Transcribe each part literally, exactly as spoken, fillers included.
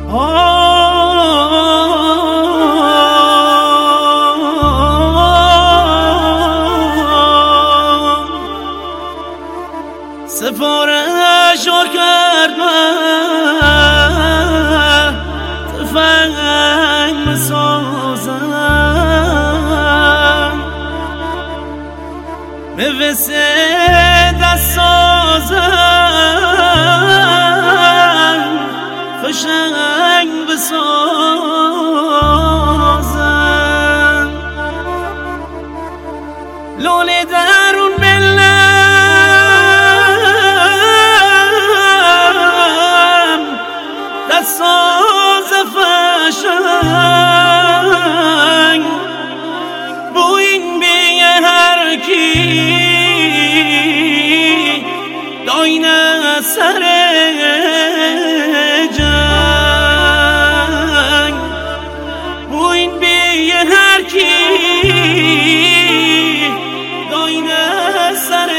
سفارش رو کرد من تفنگ بسازم موسه دست سازم فشنگ بسازم لوله درون بلم دست ساز فشنگ بو این بیه هر کی داینه سر جنگ بو این بیه هر کی داینه سر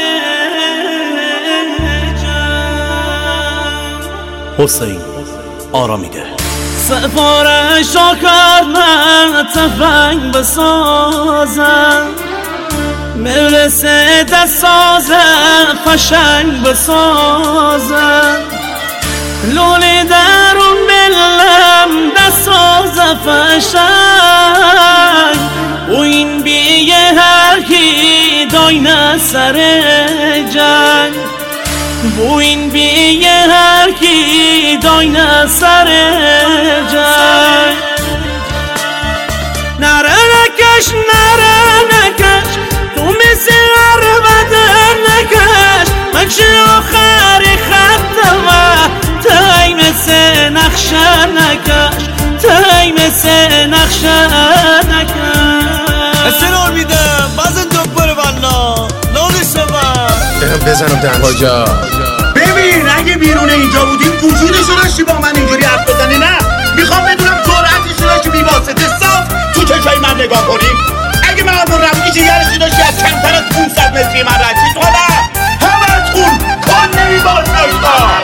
جنگ. حسین آرامیده. سفارش را کرد من تفنگ بسازم مرسه دست سازم فشنگ بسازم لوله درون بلم دست سازم فشنگ و این بیه هر کی داینه سر جنگ بو این بیه هر کی داینه سر جنگ نره نکش نره نکش تو مثل عربده نکش مکش آخر خطم تای مثل نقشه نکش تای مثل نقشه نکش استرار میدم بازن دوباره والا لانش شما برم بزنم دنش کجا؟ ببین اگه بیرون اینجا بودیم وجودشو داشتی با من اینجوری حرف بزنی نه میخوام بدونم جرأتشو داشتی بی واسطه صاف تو چشای من نگاه کنی اگه من همون رفتی جگرشو داشتی از کمتر از پونصد متری من رفتی تو نه همه تون کن نمیباز داشتا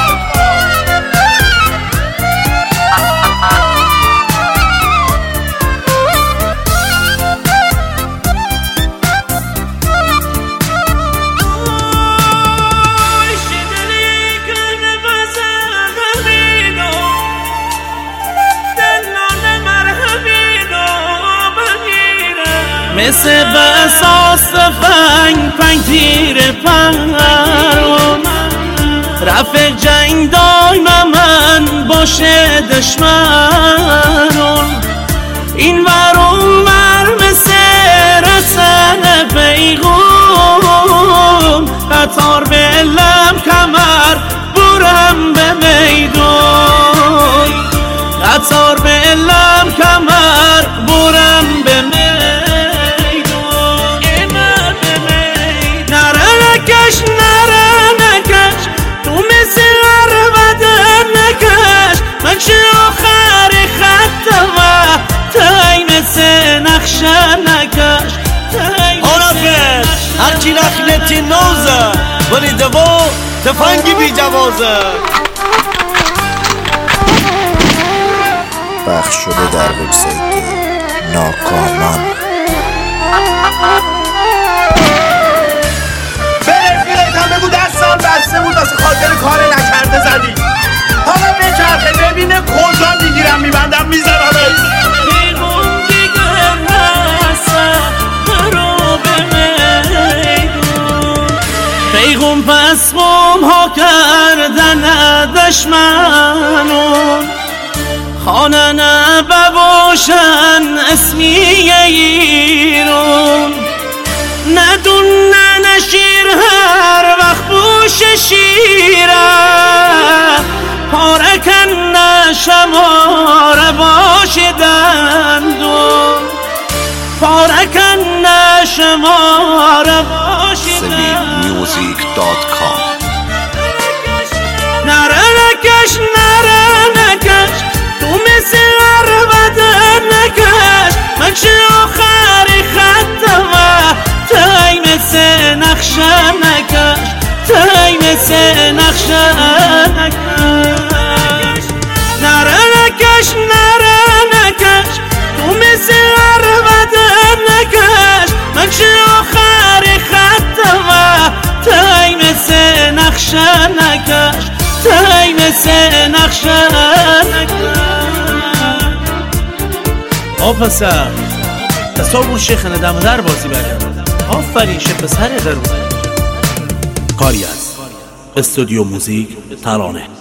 مثل بساس فنگ پنگ تیر پرون رفع جنگ دایم من باشه دشمنون این ورون ور مثل رسن پیغون قطار بلم کمر برم به میدون قطار بلم کمر برم به میدون نکش نره نکش تو مثل عربده نکش مکش آخر خطم تای مثل نقشه نکش آرافت هرچی نخلتی نوزه ولی دوا تفنگی بی جوازه پخش شده در وبسایت ناکامان. بگو دست سال بسته بود واسه خاطر کار نکرده زدی حالا بچرخه ببینه کجا میگیرم میبندم میزنم پیغون دیگر نسد رو به میدون پیغون پس قوم ها کردن دشمنون خانه نباشن اسمی ایرون ندون نشیر هر وقت بوش شیره پارکن نشماره باش دندون پارکن نشماره باش دندون سبیل میوزیک دات کام. نره نکش نره نکش تو مثل عربده نکش مکش آخر خطم تای مثل نقشه نکش تای مثل نقشه نکش نره تی مثل نقشک آ پسر تصابون شیخ ندم در بازی برگرد آفرین شه پسر درون. کاری از استودیو موزیک ترانه.